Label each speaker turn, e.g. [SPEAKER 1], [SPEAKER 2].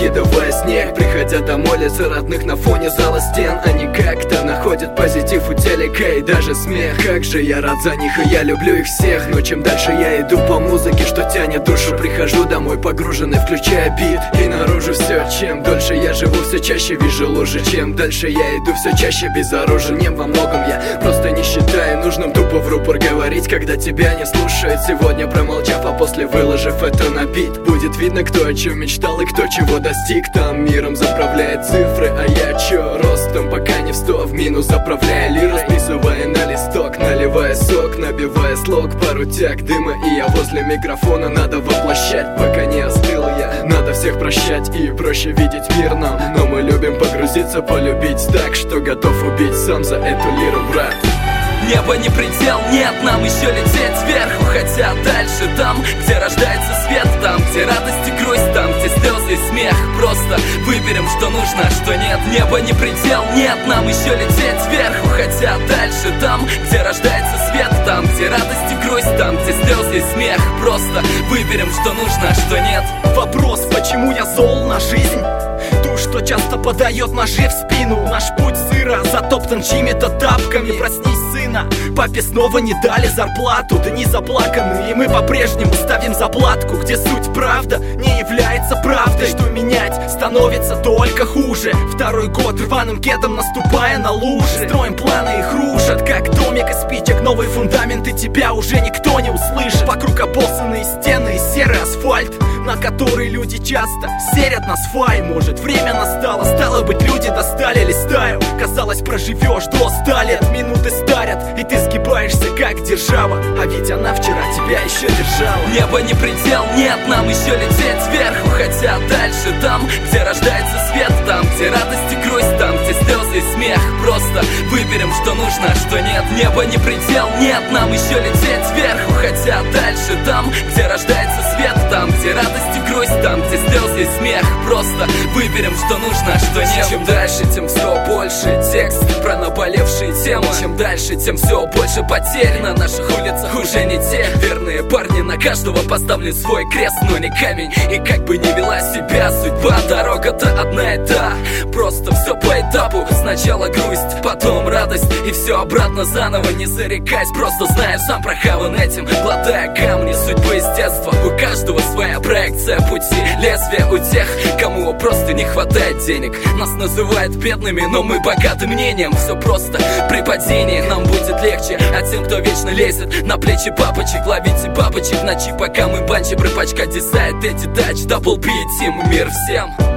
[SPEAKER 1] раскидывая снег. Приходя домой, лица родных на фоне зала стен. Они как-то находят позитив у телека и даже смех. Как же я рад за них, и я люблю их всех. Но чем дальше я иду по музыке, что тянет душу, прихожу домой погруженный, включая бит, и наружу все. Чем дольше я живу, все чаще вижу лужи. Чем дальше я иду, все чаще безоружен. Не во многом я просто не считаю нужным тупо в рупор говорить, когда тебя не слушают. Сегодня промолчав, а после выложив это на бит, будет видно, кто о чем мечтал и кто чего достиг. Там миром заправляет цифры, а я чё? Ростом пока не в 100, в минус заправляя лиру, списывая на листок, наливая сок, набивая слог, пару тяг дыма, и я возле микрофона. Надо воплощать, пока не остыл я. Надо всех прощать и проще видеть мир нам. Но мы любим погрузиться, полюбить так, что готов убить сам за эту лиру, брат.
[SPEAKER 2] Небо не предел, нет, нам еще лететь вверх. Хотя дальше там, где рождается свет, там, где радость и грусть, там, где слезы и смех. Просто выберем, что нужно, а что нет. Небо не предел, нет, нам еще лететь вверх. Хотя дальше там, где рождается свет, там, где радость и грусть, там, где слезы и смех. Просто выберем, что нужно, а что нет.
[SPEAKER 3] Вопрос, почему я зол на жизнь? Ту, что часто подает ножи в спину. Наш путь сыро затоптан чьими-то тапками. Проснись, сына, папе снова не дали зарплату. Дни заплаканы, и мы по-прежнему ставим заплатку, где суть правда не является правдой. Что менять становится только хуже. Второй год рваным кедом наступая на лужи. Строим планы, их рушат, как домик из спичек. Новый фундамент, и тебя уже никто не услышит. Вокруг обоссанные стены и серый асфальт, на который люди часто серят на свай. Может, время настало, стало быть, люди достали. Листаю, казалось, проживешь до 100 лет. Минуты старят, и ты сгибаешься, как держава. А ведь она вчера тебя еще держала.
[SPEAKER 2] Небо не предел, нет, нам еще лететь вверх. Хотя дальше там, где рождается свет, там, где радость и грусть, там, где слезы и смех. Просто выберем, что нужно, а что нет. Небо не предел, нет, нам еще лететь вверх. Хотя дальше там, где рождается свет, там, где радость и грусть, там, где слезы и смех. Просто выберем, что нужно, а что нет.
[SPEAKER 1] Чем дальше, тем все больше текст про наболевшие темы. Чем дальше, тем все больше потерь. На наших улицах уже не те верные парни. На каждого поставлен свой крест, но не камень. И как бы ни вела себя судьба, дорога-то одна и та. Просто все по этапу. Сначала грусть, потом радость, и все обратно заново. Не зарекайся, просто знаешь, сам прохаван этим, глотая камни судьбы из детства. У каждого своя проекция пути, лезвие у тех, кому просто не хватает денег. Нас называют бедными, но мы богаты мнением. Все просто при падении нам будет легче. А тем, кто вечно лезет на плечи папочек, ловите бабочек в ночи, пока мы банчи пропачка дизайт эти дач. Дабл бит, тим, мир всем.